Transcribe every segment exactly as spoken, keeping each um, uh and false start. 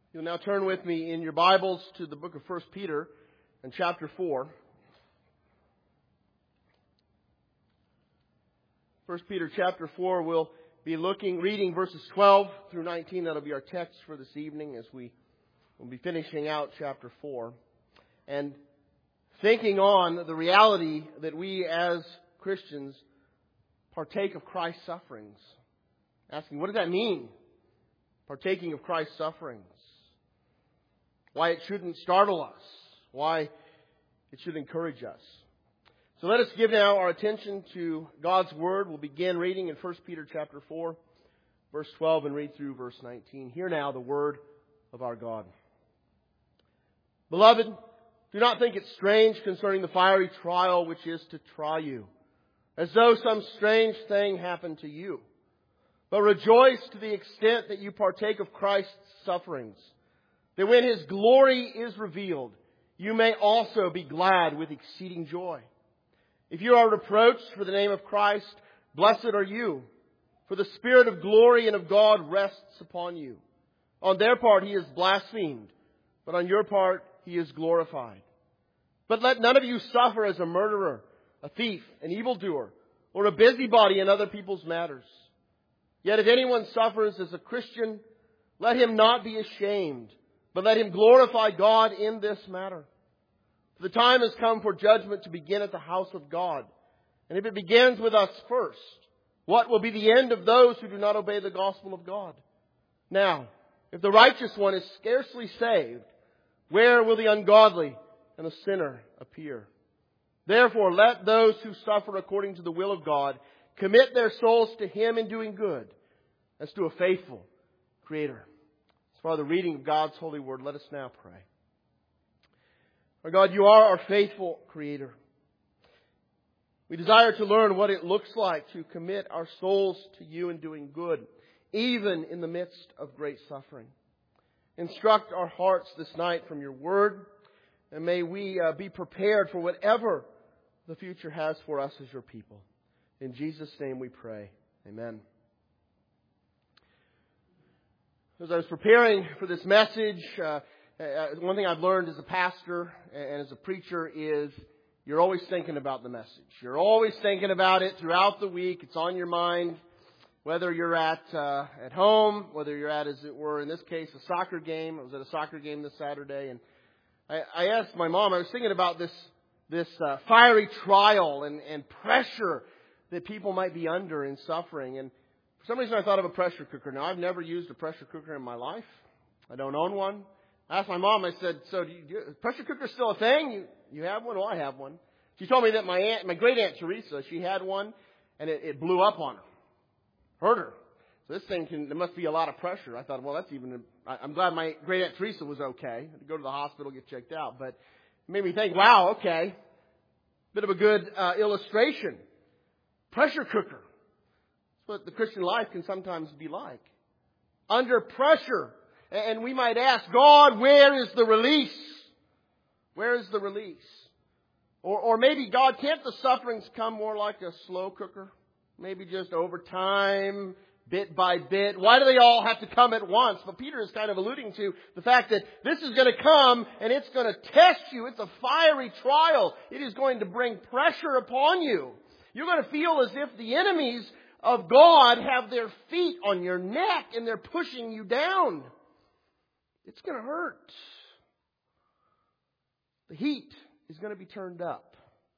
You'll now turn with me in your Bibles to the book of First Peter and chapter four. First Peter chapter four, we'll be looking, reading verses twelve through nineteen. That'll be our text for this evening as we will be finishing out chapter four. And thinking on the reality that we as Christians partake of Christ's sufferings. Asking, what does that mean? Partaking of Christ's sufferings. Why it shouldn't startle us. Why it should encourage us. So let us give now our attention to God's Word. We'll begin reading in First Peter chapter four, verse twelve, and read through verse nineteen. Hear now the Word of our God. Beloved, do not think it strange concerning the fiery trial which is to try you, as though some strange thing happened to you. But rejoice to the extent that you partake of Christ's sufferings, that when His glory is revealed, you may also be glad with exceeding joy. If you are reproached for the name of Christ, blessed are you, for the Spirit of glory and of God rests upon you. On their part He is blasphemed, but on your part He is glorified. But let none of you suffer as a murderer, a thief, an evildoer, or a busybody in other people's matters. Yet if anyone suffers as a Christian, let him not be ashamed, but let him glorify God in this matter. For the time has come for judgment to begin at the house of God. And if it begins with us first, what will be the end of those who do not obey the gospel of God? Now, if the righteous one is scarcely saved, where will the ungodly and the sinner appear? Therefore, let those who suffer according to the will of God commit their souls to Him in doing good, as to a faithful Creator. As far as the reading of God's holy word, let us now pray. Our God, You are our faithful Creator. We desire to learn what it looks like to commit our souls to You in doing good, even in the midst of great suffering. Instruct our hearts this night from Your word, and may we uh, be prepared for whatever the future has for us as Your people. In Jesus' name we pray. Amen. As I was preparing for this message, uh, one thing I've learned as a pastor and as a preacher is you're always thinking about the message. You're always thinking about it throughout the week. It's on your mind, whether you're at uh, at home, whether you're at, as it were, in this case, a soccer game. I was at a soccer game this Saturday, and I, I asked my mom, I was thinking about this this uh, fiery trial and, and pressure that people might be under in suffering. And for some reason I thought of a pressure cooker. Now, I've never used a pressure cooker in my life. I don't own one. I asked my mom, I said, so do you, do you, pressure cooker still a thing? You, you have one? Well, I have one. She told me that my aunt, my great aunt Teresa, she had one and it, it blew up on her. Hurt her. So this thing can, there must be a lot of pressure. I thought, well, that's even, I, I'm glad my great aunt Teresa was okay. I had to go to the hospital, get checked out. But it made me think, wow, okay. Bit of a good uh, illustration. Pressure cooker. That's what the Christian life can sometimes be like. Under pressure. And we might ask, God, where is the release? Where is the release? Or, or maybe, God, can't the sufferings come more like a slow cooker? Maybe just over time, bit by bit. Why do they all have to come at once? But Peter is kind of alluding to the fact that this is going to come and it's going to test you. It's a fiery trial. It is going to bring pressure upon you. You're going to feel as if the enemies of God have their feet on your neck and they're pushing you down. It's going to hurt. The heat is going to be turned up.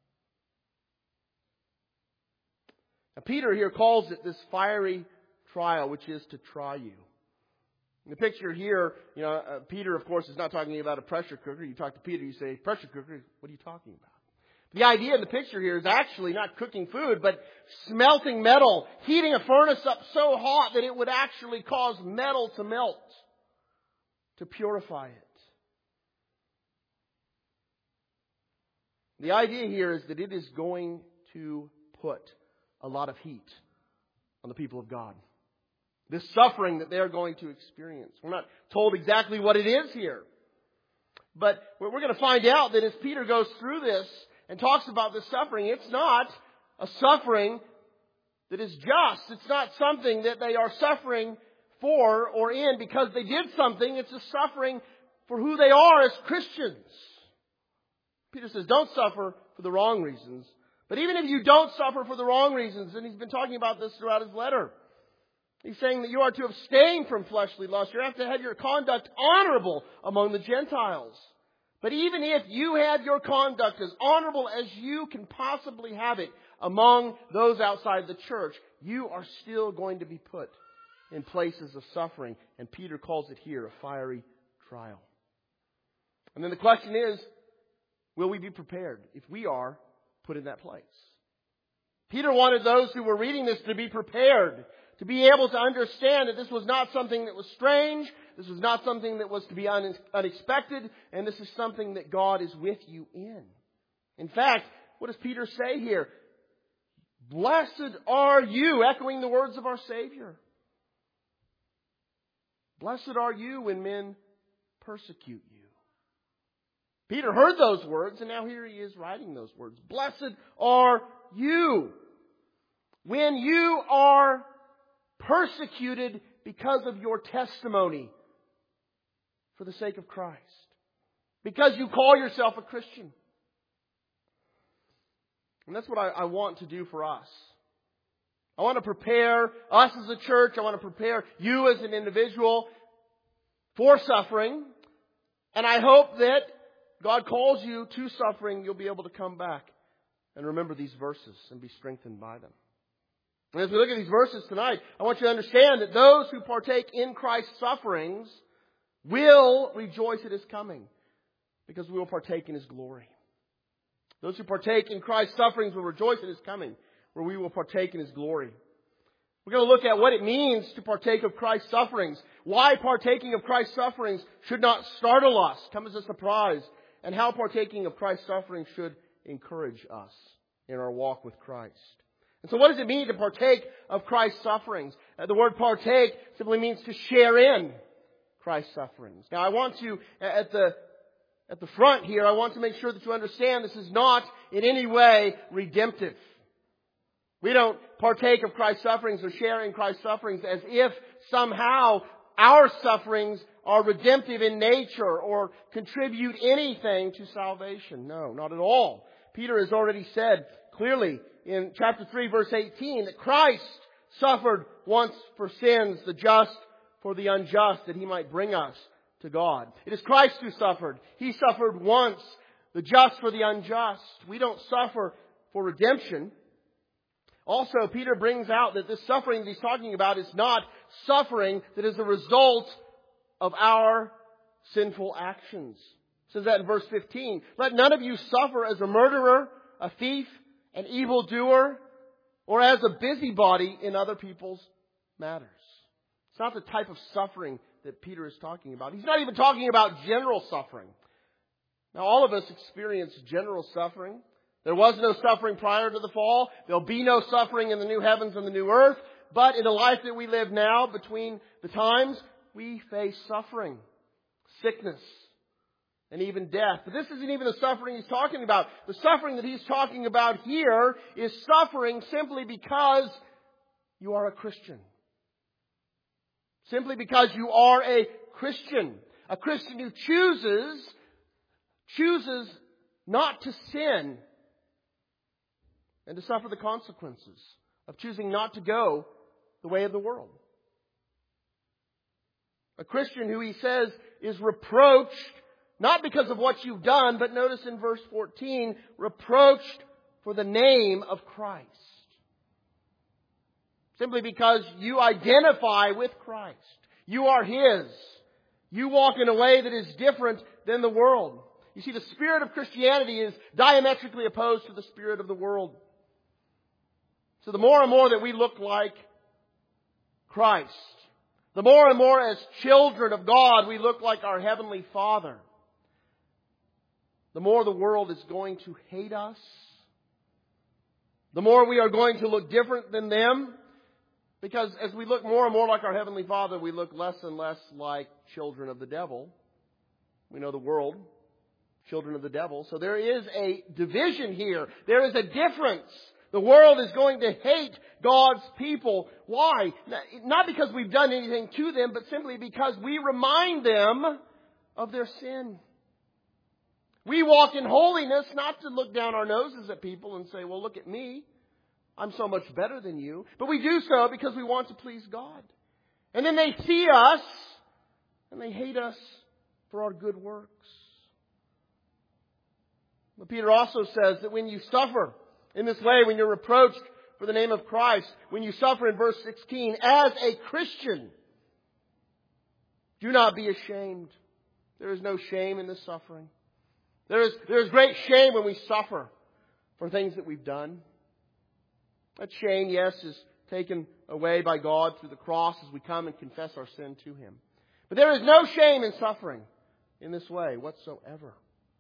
Now, Peter here calls it this fiery trial, which is to try you. In the picture here, you know, uh, Peter, of course, is not talking about a pressure cooker. You talk to Peter, you say, pressure cooker, what are you talking about? The idea in the picture here is actually not cooking food, but smelting metal, heating a furnace up so hot that it would actually cause metal to melt, to purify it. The idea here is that it is going to put a lot of heat on the people of God. This suffering that they are going to experience. We're not told exactly what it is here. But we're going to find out that as Peter goes through this and talks about this suffering, it's not a suffering that is just. It's not something that they are suffering for or in because they did something. It's a suffering for who they are as Christians. Peter says, don't suffer for the wrong reasons. But even if you don't suffer for the wrong reasons, and he's been talking about this throughout his letter, he's saying that you are to abstain from fleshly lust. You have to have your conduct honorable among the Gentiles. But even if you have your conduct as honorable as you can possibly have it among those outside the church, you are still going to be put in places of suffering. And Peter calls it here a fiery trial. And then the question is, will we be prepared if we are put in that place? Peter wanted those who were reading this to be prepared, to be able to understand that this was not something that was strange, this was not something that was to be un- unexpected, and this is something that God is with you in. In fact, what does Peter say here? Blessed are you, echoing the words of our Savior. Blessed are you when men persecute you. Peter heard those words, and now here he is writing those words. Blessed are you when you are persecuted because of your testimony for the sake of Christ. Because you call yourself a Christian. And that's what I, I want to do for us. I want to prepare us as a church. I want to prepare you as an individual for suffering. And I hope that God calls you to suffering, you'll be able to come back and remember these verses and be strengthened by them. And as we look at these verses tonight, I want you to understand that those who partake in Christ's sufferings will rejoice at His coming, because we will partake in His glory. Those who partake in Christ's sufferings will rejoice at His coming, where we will partake in His glory. We're going to look at what it means to partake of Christ's sufferings, why partaking of Christ's sufferings should not startle us, come as a surprise, and how partaking of Christ's suffering should encourage us in our walk with Christ. And so what does it mean to partake of Christ's sufferings? Uh, the word partake simply means to share in Christ's sufferings. Now I want to, at the, at the front here, I want to make sure that you understand this is not in any way redemptive. We don't partake of Christ's sufferings or share in Christ's sufferings as if somehow our sufferings are redemptive in nature or contribute anything to salvation. No, not at all. Peter has already said clearly in chapter three, verse eighteen, that Christ suffered once for sins, the just for the unjust, that He might bring us to God. It is Christ who suffered. He suffered once, the just for the unjust. We don't suffer for redemption. Also, Peter brings out that this suffering that he's talking about is not suffering that is a result of our sinful actions. It says that in verse fifteen. Let none of you suffer as a murderer, a thief, an evildoer, or as a busybody in other people's matters. It's not the type of suffering that Peter is talking about. He's not even talking about general suffering. Now, all of us experience general suffering. There was no suffering prior to the fall. There'll be no suffering in the new heavens and the new earth. But in the life that we live now, between the times, we face suffering, sickness, and even death. But this isn't even the suffering he's talking about. The suffering that he's talking about here is suffering simply because you are a Christian. Simply because you are a Christian. A Christian who chooses, chooses not to sin and to suffer the consequences of choosing not to go the way of the world. A Christian who, he says, is reproached not because of what you've done, but notice in verse fourteen, reproached for the name of Christ. Simply because you identify with Christ. You are His. You walk in a way that is different than the world. You see, the spirit of Christianity is diametrically opposed to the spirit of the world. So the more and more that we look like Christ, the more and more as children of God we look like our Heavenly Father, the more the world is going to hate us, the more we are going to look different than them, because as we look more and more like our Heavenly Father, we look less and less like children of the devil. We know the world, children of the devil. So there is a division here. There is a difference The world is going to hate God's people. Why? Not because we've done anything to them, but simply because we remind them of their sin. We walk in holiness not to look down our noses at people and say, well, look at me. I'm so much better than you. But we do so because we want to please God. And then they see us and they hate us for our good works. But Peter also says that when you suffer in this way, when you're reproached for the name of Christ, when you suffer in verse sixteen, as a Christian, do not be ashamed. There is no shame in this suffering. There is, there is great shame when we suffer for things that we've done. That shame, yes, is taken away by God through the cross as we come and confess our sin to Him. But there is no shame in suffering in this way whatsoever.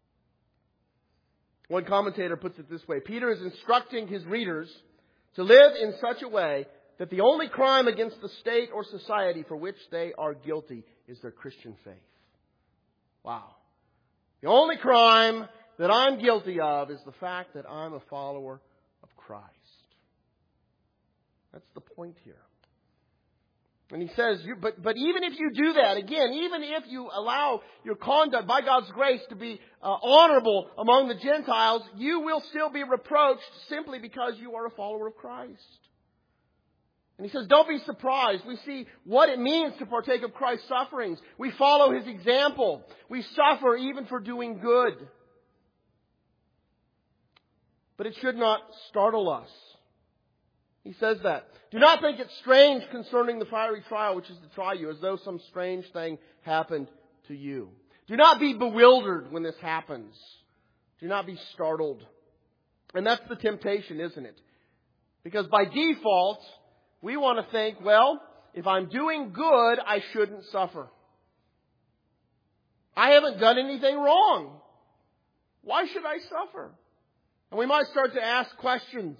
One commentator puts it this way. Peter is instructing his readers to live in such a way that the only crime against the state or society for which they are guilty is their Christian faith. Wow. The only crime that I'm guilty of is the fact that I'm a follower of Christ. That's the point here. And he says, you, but, but even if you do that, again, even if you allow your conduct by God's grace to be uh, honorable among the Gentiles, you will still be reproached simply because you are a follower of Christ. And he says, don't be surprised. We see what it means to partake of Christ's sufferings. We follow His example. We suffer even for doing good. But it should not startle us. He says that. Do not think it strange concerning the fiery trial which is to try you, as though some strange thing happened to you. Do not be bewildered when this happens. Do not be startled. And that's the temptation, isn't it? Because by default, we want to think, well, if I'm doing good, I shouldn't suffer. I haven't done anything wrong. Why should I suffer? And we might start to ask questions.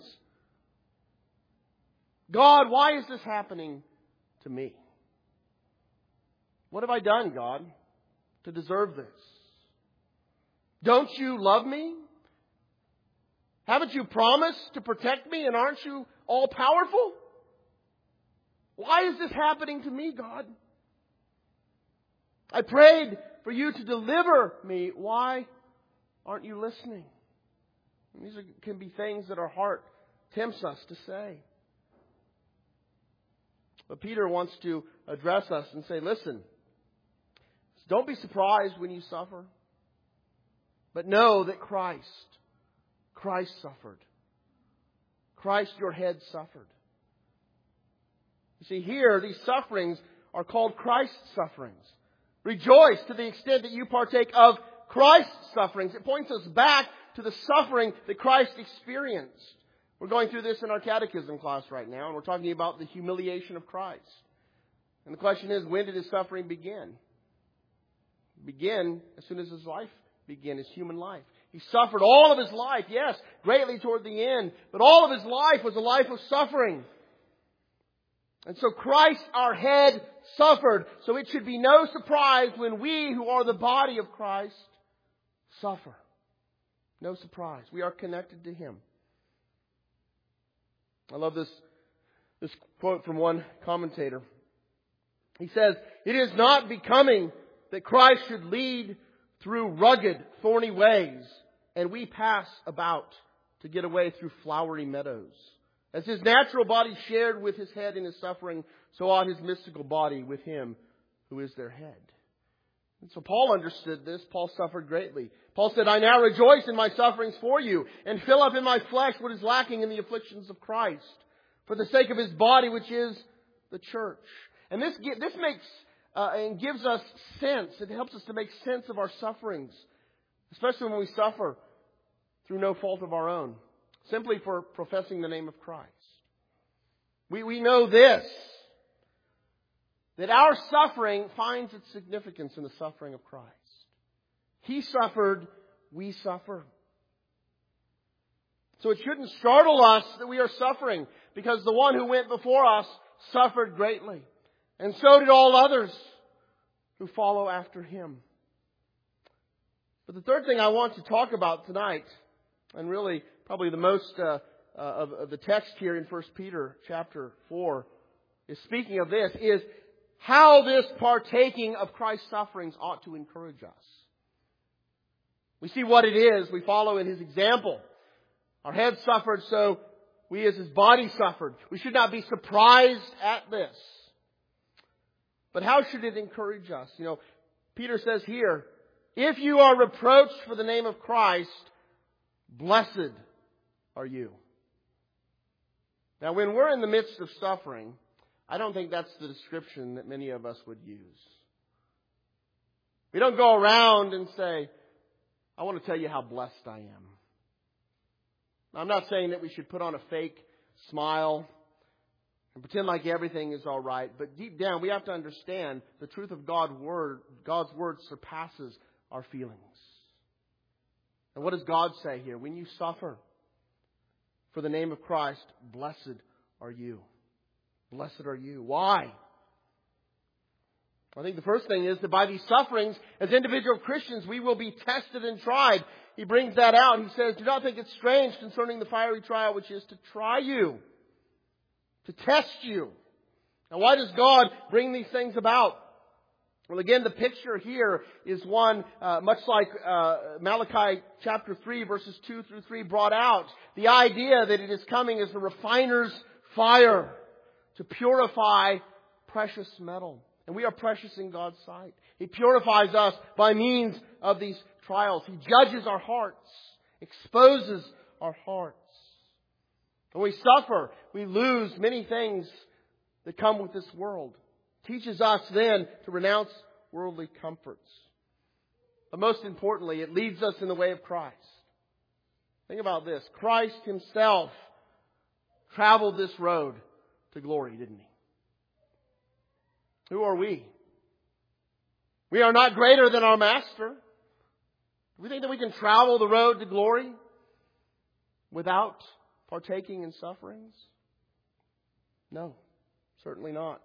God, why is this happening to me? What have I done, God, to deserve this? Don't you love me? Haven't you promised to protect me, and aren't you all powerful? Why is this happening to me, God? I prayed for you to deliver me. Why aren't you listening? And these are, can be things that our heart tempts us to say. But Peter wants to address us and say, listen, don't be surprised when you suffer. But know that Christ, Christ suffered. Christ, your head, suffered. You see, here, these sufferings are called Christ's sufferings. Rejoice to the extent that you partake of Christ's sufferings. It points us back to the suffering that Christ experienced. We're going through this in our catechism class right now, and we're talking about the humiliation of Christ. And the question is, when did His suffering begin? Begin as soon as His life began, His human life. He suffered all of His life, yes, greatly toward the end, but all of His life was a life of suffering. And so Christ, our head, suffered. So it should be no surprise when we, who are the body of Christ, suffer. No surprise. We are connected to Him. I love this, this quote from one commentator. He says, "It is not becoming that Christ should lead through rugged, thorny ways, and we pass about to get away through flowery meadows. As His natural body shared with His head in His suffering, so ought His mystical body with Him who is their head." And so Paul understood this. Paul suffered greatly. Paul said, "I now rejoice in my sufferings for you, and fill up in my flesh what is lacking in the afflictions of Christ, for the sake of His body, which is the church." And this this makes uh, and gives us sense. It helps us to make sense of our sufferings, especially when we suffer through no fault of our own, simply for professing the name of Christ. We we know this, that our suffering finds its significance in the suffering of Christ. He suffered, we suffer. So it shouldn't startle us that we are suffering, because the one who went before us suffered greatly. And so did all others who follow after Him. But the third thing I want to talk about tonight, and really probably the most uh, uh, of, of the text here in First Peter chapter four is speaking of this, is how this partaking of Christ's sufferings ought to encourage us. We see what it is. We follow in His example. Our head suffered, so we as His body suffered. We should not be surprised at this. But how should it encourage us? You know, Peter says here, if you are reproached for the name of Christ, blessed are you. Now, when we're in the midst of suffering, I don't think that's the description that many of us would use. We don't go around and say, I want to tell you how blessed I am. Now, I'm not saying that we should put on a fake smile and pretend like everything is all right. But deep down, we have to understand the truth of God's Word. God's Word surpasses our feelings. And what does God say here? When you suffer for the name of Christ, blessed are you. Blessed are you. Why? I think the first thing is that by these sufferings, as individual Christians, we will be tested and tried. He brings that out. He says, do not think it's strange concerning the fiery trial, which is to try you, to test you. Now, why does God bring these things about? Well, again, the picture here is one uh, much like uh, Malachi chapter three, verses two through three brought out. The idea that it is coming as the refiner's fire to purify precious metal. And we are precious in God's sight. He purifies us by means of these trials. He judges our hearts, exposes our hearts. When we suffer, we lose many things that come with this world. Teaches us then to renounce worldly comforts. But most importantly, it leads us in the way of Christ. Think about this. Christ Himself traveled this road to glory, didn't He? Who are we? We are not greater than our Master. Do we think that we can travel the road to glory without partaking in sufferings? No, certainly not.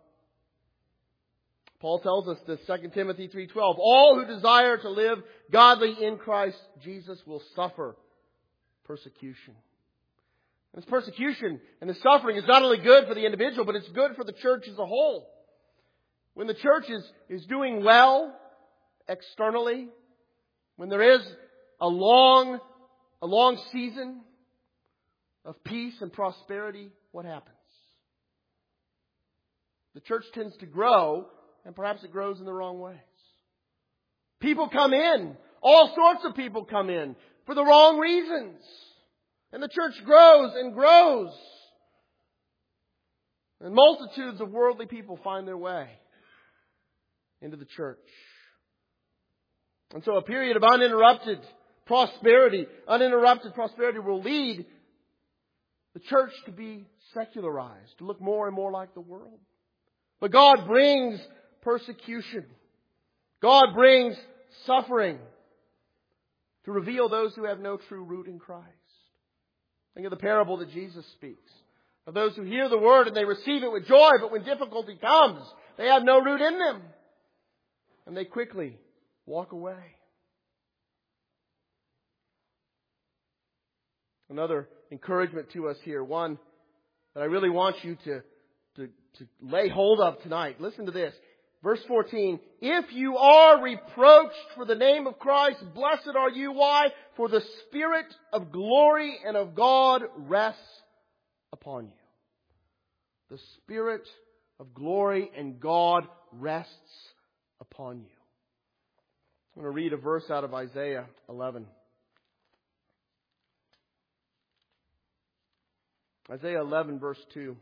Paul tells us this, Second Timothy three twelve. All who desire to live godly in Christ Jesus will suffer persecution. And this persecution and the suffering is not only good for the individual, but it's good for the church as a whole. When the church is, is doing well externally, when there is a long, a long season of peace and prosperity, what happens? The church tends to grow, and perhaps it grows in the wrong ways. People come in. All sorts of people come in for the wrong reasons. And the church grows and grows. And multitudes of worldly people find their way into the church. And so a period of uninterrupted prosperity, uninterrupted prosperity will lead the church to be secularized, to look more and more like the world. But God brings persecution. God brings suffering to reveal those who have no true root in Christ. Think of the parable that Jesus speaks of those who hear the word and they receive it with joy, but when difficulty comes, they have no root in them. And they quickly walk away. Another encouragement to us here, one that I really want you to, to, to lay hold of tonight. Listen to this. Verse fourteen, if you are reproached for the name of Christ, blessed are you. Why? For the Spirit of glory and of God rests upon you. The Spirit of glory and God rests upon you. I'm going to read a verse out of Isaiah eleven. Isaiah eleven, verse two.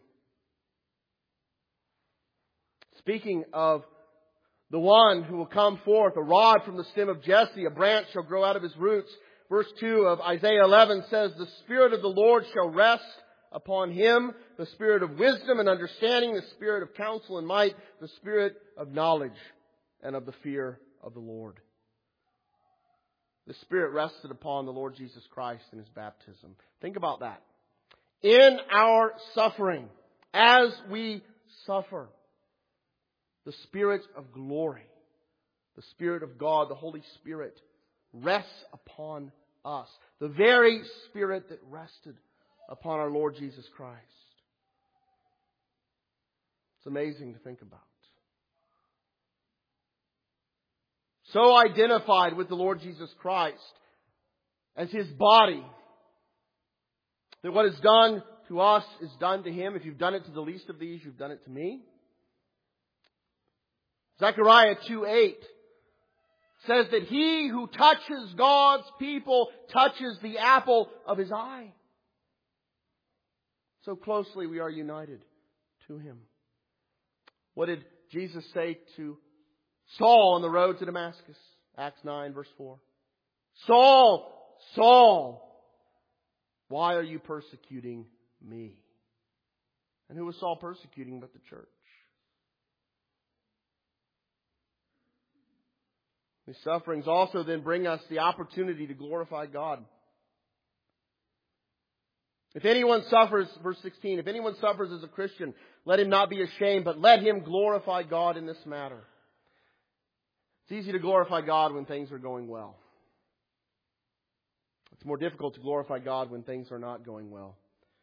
Speaking of the one who will come forth, a rod from the stem of Jesse, a branch shall grow out of his roots. Verse two of Isaiah eleven says, the Spirit of the Lord shall rest upon him, the Spirit of wisdom and understanding, the Spirit of counsel and might, the Spirit of knowledge and of the fear of the Lord. The Spirit rested upon the Lord Jesus Christ in His baptism. Think about that. In our suffering, as we suffer, the Spirit of glory, the Spirit of God, the Holy Spirit, rests upon us. The very Spirit that rested upon our Lord Jesus Christ. It's amazing to think about. So identified with the Lord Jesus Christ as His body, that what is done to us is done to Him. If you've done it to the least of these, you've done it to me. Zechariah two eight says that he who touches God's people touches the apple of His eye. So closely we are united to Him. What did Jesus say to Saul on the road to Damascus? Acts nine verse four. Saul, Saul, why are you persecuting me? And who was Saul persecuting but the church? These sufferings also then bring us the opportunity to glorify God. If anyone suffers, verse sixteen, if anyone suffers as a Christian, let him not be ashamed, but let him glorify God in this matter. It's easy to glorify God when things are going well. It's more difficult to glorify God when things are not going well.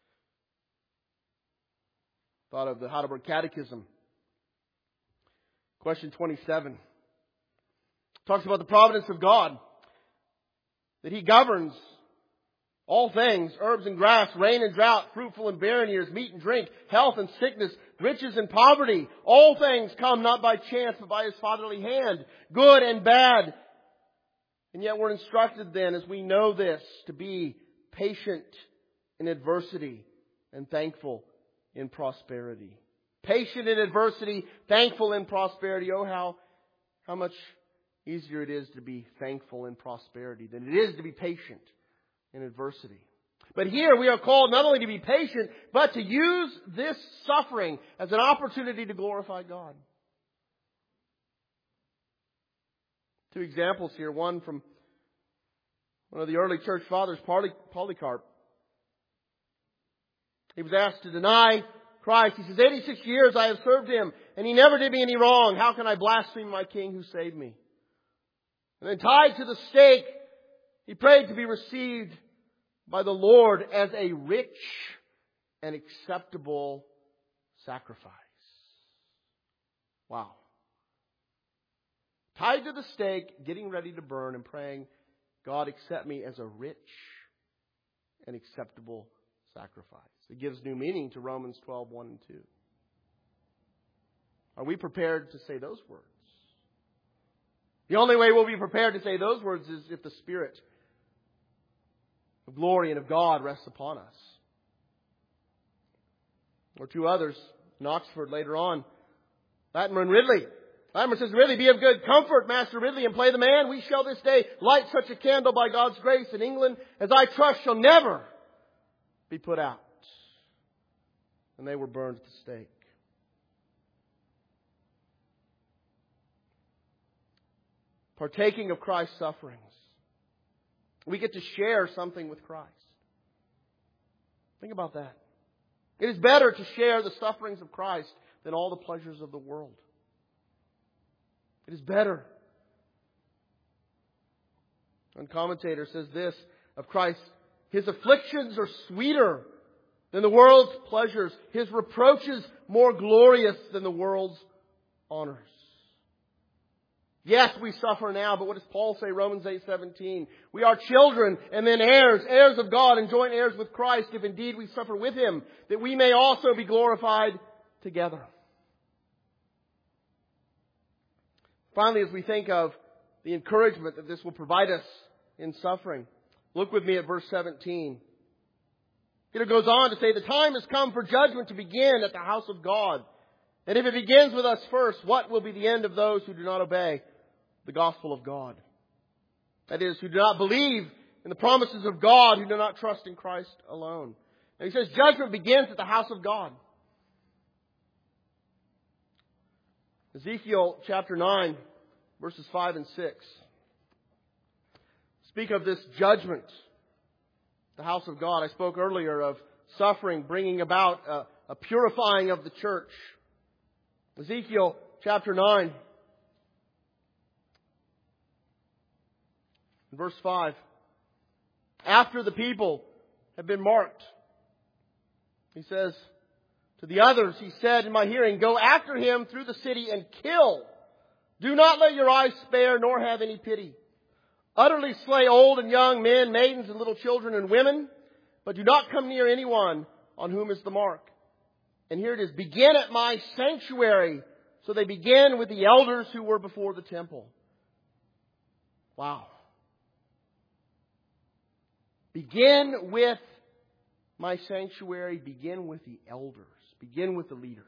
Thought of the Heidelberg Catechism. Question twenty-seven. Talks about the providence of God. That He governs all things, herbs and grass, rain and drought, fruitful and barren years, meat and drink, health and sickness, riches and poverty. All things come not by chance, but by His fatherly hand, good and bad. And yet we're instructed then, as we know this, to be patient in adversity and thankful in prosperity. Patient in adversity, thankful in prosperity. Oh, how, how much easier it is to be thankful in prosperity than it is to be patient in adversity. But here we are called not only to be patient, but to use this suffering as an opportunity to glorify God. Two examples here. One from one of the early church fathers, Polycarp. He was asked to deny Christ. He says, eighty-six years I have served Him, and He never did me any wrong. How can I blaspheme my King who saved me? And then tied to the stake, he prayed to be received by the Lord as a rich and acceptable sacrifice. Wow. Tied to the stake, getting ready to burn and praying, God, accept me as a rich and acceptable sacrifice. It gives new meaning to Romans twelve, one and two. Are we prepared to say those words? The only way we'll be prepared to say those words is if the Spirit of glory and of God rests upon us. Or two others in Oxford later on. Latimer and Ridley. Latimer says, Ridley, be of good comfort, Master Ridley, and play the man. We shall this day light such a candle by God's grace in England as I trust shall never be put out. And they were burned at the stake. Partaking of Christ's sufferings, we get to share something with Christ. Think about that. It is better to share the sufferings of Christ than all the pleasures of the world. It is better. One commentator says this of Christ: His afflictions are sweeter than the world's pleasures, His reproaches more glorious than the world's honors. Yes, we suffer now, but what does Paul say? Romans eight seventeen. We are children and then heirs, heirs of God and joint heirs with Christ, if indeed we suffer with Him, that we may also be glorified together. Finally, as we think of the encouragement that this will provide us in suffering, look with me at verse seventeen. It goes on to say, the time has come for judgment to begin at the house of God. And if it begins with us first, what will be the end of those who do not obey the gospel of God? That is, who do not believe in the promises of God, who do not trust in Christ alone. And he says judgment begins at the house of God. Ezekiel chapter nine, verses five and six speak of this judgment, the house of God. I spoke earlier of suffering bringing about a, a purifying of the church. Ezekiel chapter nine, verse five. After the people have been marked He says, to the others, he said in my hearing, go after him through the city and kill. Do not let your eyes spare, nor have any pity. Utterly slay old and young, men, maidens, and little children and women, but do not come near anyone on whom is the mark. And here it is, begin at my sanctuary. So they began with the elders who were before the temple. Wow. Begin with my sanctuary. Begin with the elders. Begin with the leaders.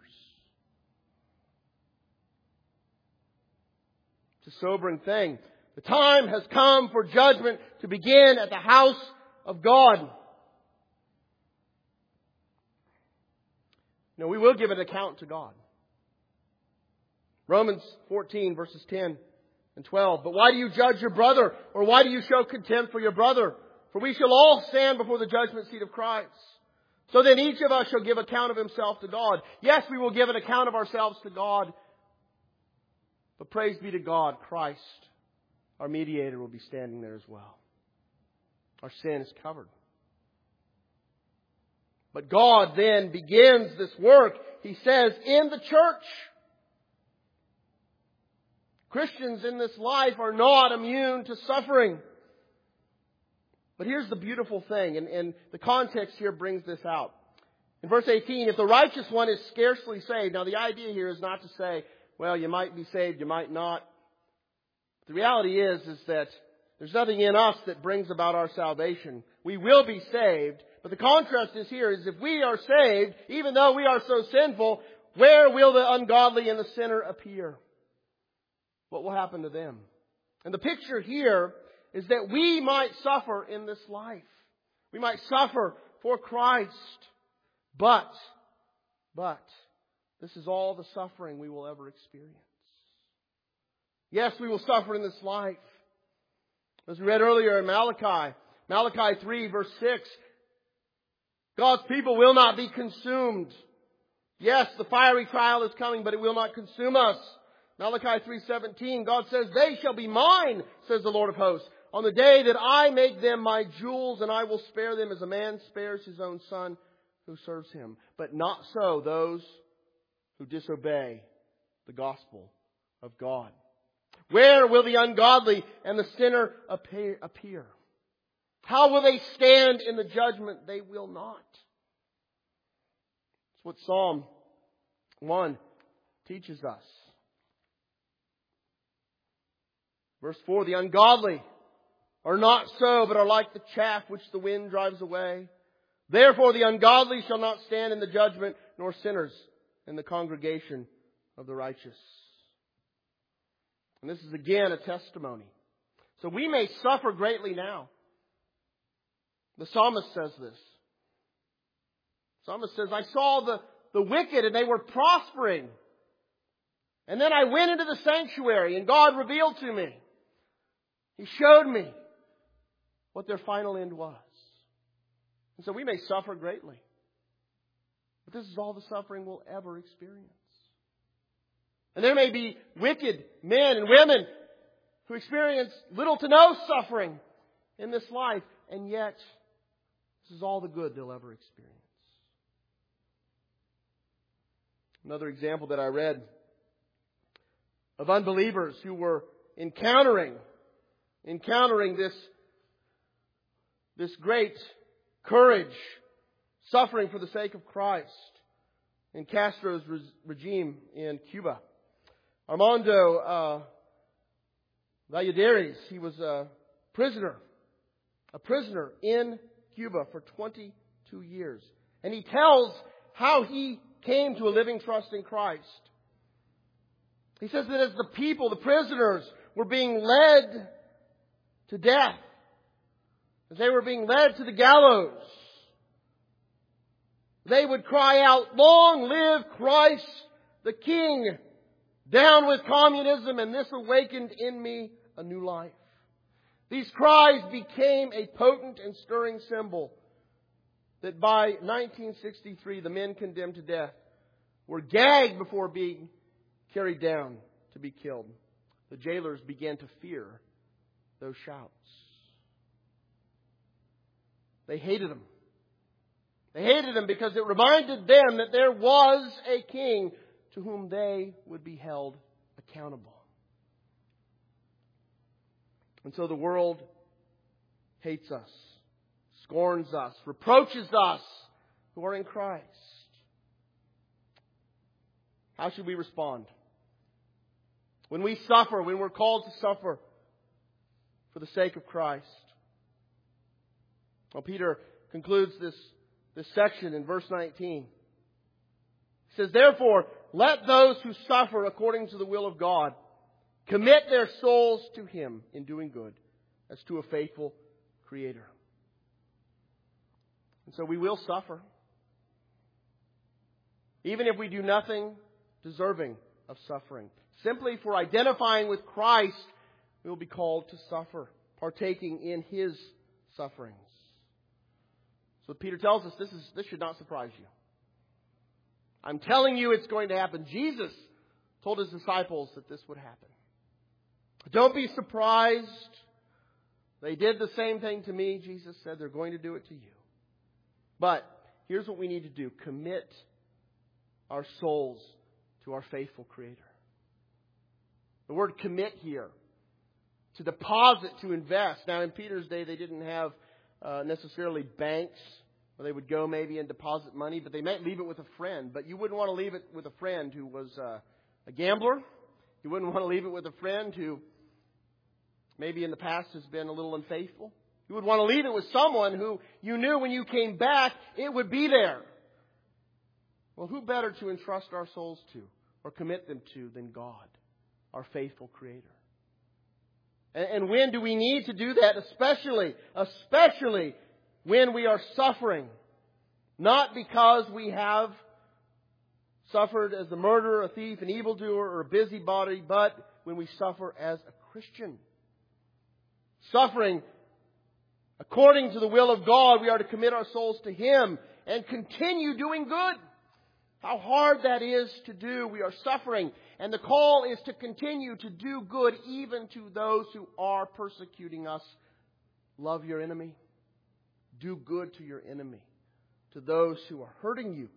It's a sobering thing. The time has come for judgment to begin at the house of God. No, we will give an account to God. Romans fourteen, verses ten and twelve. But why do you judge your brother? Or why do you show contempt for your brother? For we shall all stand before the judgment seat of Christ. So then each of us shall give account of himself to God. Yes, we will give an account of ourselves to God. But praise be to God, Christ, our mediator, will be standing there as well. Our sin is covered. But God then begins this work, he says, in the church. Christians in this life are not immune to suffering. But here's the beautiful thing, and, and the context here brings this out. In verse eighteen, if the righteous one is scarcely saved. Now the idea here is not to say, well, you might be saved, you might not. The reality is, is that there's nothing in us that brings about our salvation. We will be saved. But the contrast is here is if we are saved, even though we are so sinful, where will the ungodly and the sinner appear? What will happen to them? And the picture here is that we might suffer in this life. We might suffer for Christ. But, but, this is all the suffering we will ever experience. Yes, we will suffer in this life. As we read earlier in Malachi, Malachi three verse six, God's people will not be consumed. Yes, the fiery trial is coming, but it will not consume us. Malachi three seventeen, God says, they shall be mine, says the Lord of hosts, on the day that I make them my jewels, and I will spare them as a man spares his own son who serves him. But not so those who disobey the gospel of God. Where will the ungodly and the sinner appear? How will they stand in the judgment? They will not. That's what Psalm one teaches us. Verse four, the ungodly are not so, but are like the chaff which the wind drives away. Therefore the ungodly shall not stand in the judgment, nor sinners in the congregation of the righteous. And this is again a testimony. So we may suffer greatly now. The psalmist says this. The psalmist says, I saw the, the wicked and they were prospering. And then I went into the sanctuary and God revealed to me. He showed me what their final end was. And so we may suffer greatly. But this is all the suffering we'll ever experience. And there may be wicked men and women who experience little to no suffering in this life. And yet, this is all the good they'll ever experience. Another example that I read of unbelievers who were encountering, encountering this, this great courage, suffering for the sake of Christ in Castro's re- regime in Cuba. Armando uh, Valladares, he was a prisoner, a prisoner in Cuba for twenty-two years. And he tells how he came to a living trust in Christ. He says that as the people, the prisoners, were being led to death, as they were being led to the gallows, they would cry out, long live Christ the King! Down with communism! And this awakened in me a new life. These cries became a potent and stirring symbol that by nineteen sixty-three the men condemned to death were gagged before being carried down to be killed. The jailers began to fear those shouts. They hated them. They hated Him because it reminded them that there was a king to whom they would be held accountable. And so the world hates us, scorns us, reproaches us who are in Christ. How should we respond? When we suffer, when we're called to suffer for the sake of Christ. Well, Peter concludes this, this section in verse nineteen. He says, "Therefore, let those who suffer according to the will of God commit their souls to Him in doing good, as to a faithful Creator." And so we will suffer. Even if we do nothing deserving of suffering. Simply for identifying with Christ, we will be called to suffer, partaking in His sufferings. So Peter tells us this is this should not surprise you. I'm telling you it's going to happen. Jesus told His disciples that this would happen. Don't be surprised. They did the same thing to me, Jesus said. They're going to do it to you. But here's what we need to do. Commit our souls to our faithful Creator. The word commit here, to deposit, to invest. Now in Peter's day they didn't have uh, necessarily banks where they would go maybe and deposit money, but they might leave it with a friend. But you wouldn't want to leave it with a friend who was uh, a gambler. You wouldn't want to leave it with a friend who maybe in the past has been a little unfaithful. You would want to leave it with someone who you knew when you came back it would be there. Well, who better to entrust our souls to or commit them to than God, our faithful Creator? And, and when do we need to do that? Especially, especially when we are suffering. Not because we have suffered as a murderer, a thief, an evildoer, or a busybody, but when we suffer as a Christian. Suffering according to the will of God, we are to commit our souls to Him and continue doing good. How hard that is to do. We are suffering. And the call is to continue to do good even to those who are persecuting us. Love your enemy. Do good to your enemy. To those who are hurting you.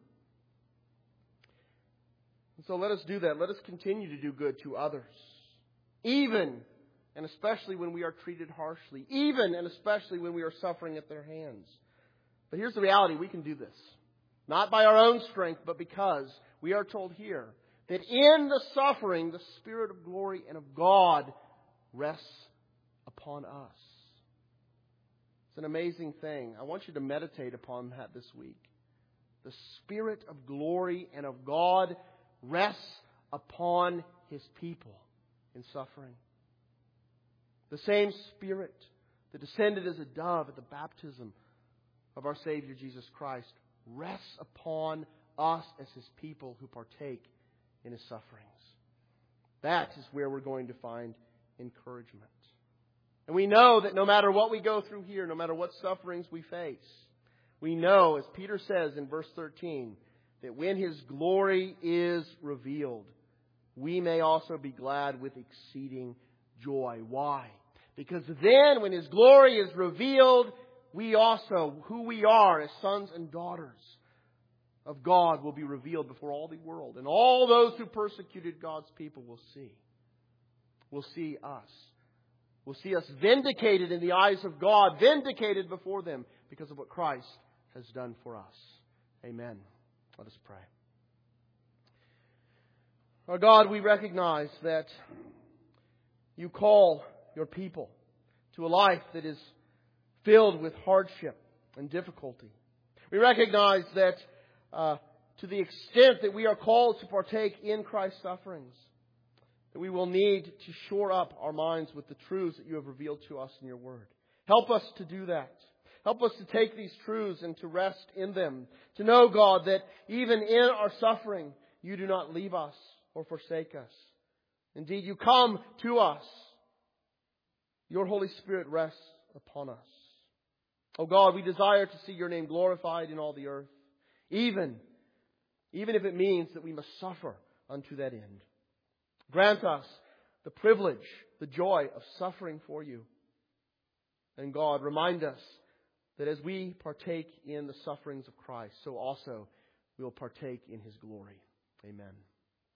And so let us do that. Let us continue to do good to others. Even and especially when we are treated harshly. Even and especially when we are suffering at their hands. But here's the reality. We can do this. Not by our own strength, but because we are told here that in the suffering, the Spirit of glory and of God rests upon us. It's an amazing thing. I want you to meditate upon that this week. The Spirit of glory and of God rests upon His people in suffering. The same Spirit that descended as a dove at the baptism of our Savior Jesus Christ rests upon us as His people who partake in His sufferings. That is where we're going to find encouragement. And we know that no matter what we go through here, no matter what sufferings we face, we know, as Peter says in verse thirteen, that when His glory is revealed, we may also be glad with exceeding joy. Why? Because then when His glory is revealed, we also, who we are as sons and daughters of God, will be revealed before all the world. And all those who persecuted God's people will see. Will see us. Will see us vindicated in the eyes of God. Vindicated before them because of what Christ has done for us. Amen. Let us pray. Our God, we recognize that You call Your people to a life that is filled with hardship and difficulty. We recognize that uh, to the extent that we are called to partake in Christ's sufferings, that we will need to shore up our minds with the truths that You have revealed to us in Your Word. Help us to do that. Help us to take these truths and to rest in them. To know, God, that even in our suffering, You do not leave us or forsake us. Indeed, You come to us. Your Holy Spirit rests upon us. Oh God, we desire to see Your name glorified in all the earth, even, even if it means that we must suffer unto that end. Grant us the privilege, the joy of suffering for You. And God, remind us that as we partake in the sufferings of Christ, so also we will partake in His glory. Amen.